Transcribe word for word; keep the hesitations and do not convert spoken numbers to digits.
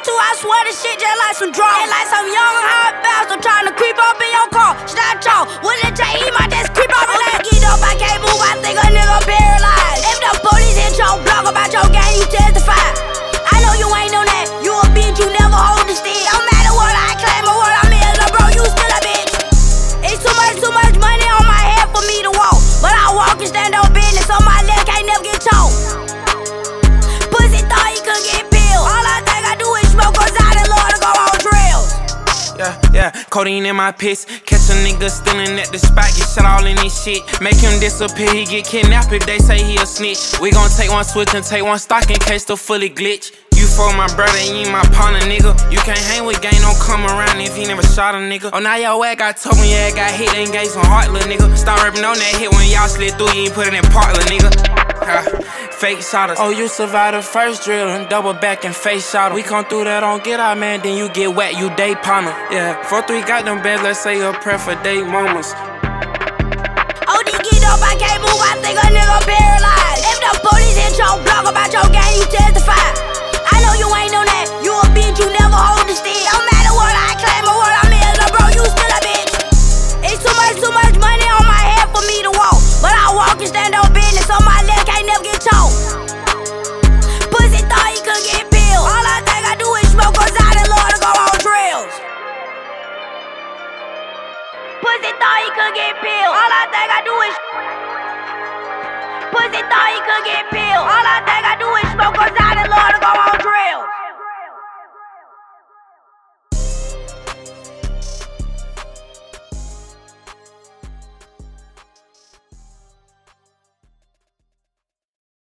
too, I swear this shit just like some drugs. Ain't like some young hot bastard trying to creep up in your car. Snap y'all, with a J E, my just creep up and let get up. I can't move, I think a nigga paralyzed. If the police hit your block about your gang, you testify. I know you ain't on that, you a bitch, you never hold the stick. Don't matter what I claim or what I'm in, bro, you still a bitch. It's too much, too much money on my head for me to walk, but I walk and stand on business, so my leg can't never get choked. Pussy thought he could get peeled. All I think I do is smoke cause I the Lord to go on drills. Yeah, yeah, codeine in my piss. Catch a nigga stealing at the spot, get shot all in this shit. Make him disappear, he get kidnapped if they say he a snitch. We gon' take one switch and take one stock in case the fully glitch. You for my brother, you ain't my partner, nigga. You can't hang with gang, don't come around if he never shot a nigga. Oh, now your ass got told when your ass got hit, then gave some heart, little nigga. Start rapping on that hit when y'all slid through, you ain't put it in part, little nigga. Ha, fake shotters. Oh, you survived the first drill and double back and face shot. We come through that on get out, man, then you get wet, you day partner. Yeah, four three got them beds, let's say a prayer for day moments. O D get up, I can't move, I think a nigga paralyzed. If the police hit your block about your gang, you testify. I know you ain't on that, you a bitch, you never hold the stick. Don't matter what I claim or what I'm in, bro, you still a bitch. It's too much, too much money on my head for me to walk, but I walk and stand on business, so my leg can't never get choked. Pussy thought he could get peeled. All I think I do is smoke cause I the Lord to go on drills. Pussy thought he could get peeled. All I think I do is Pussy thought he could get peeled.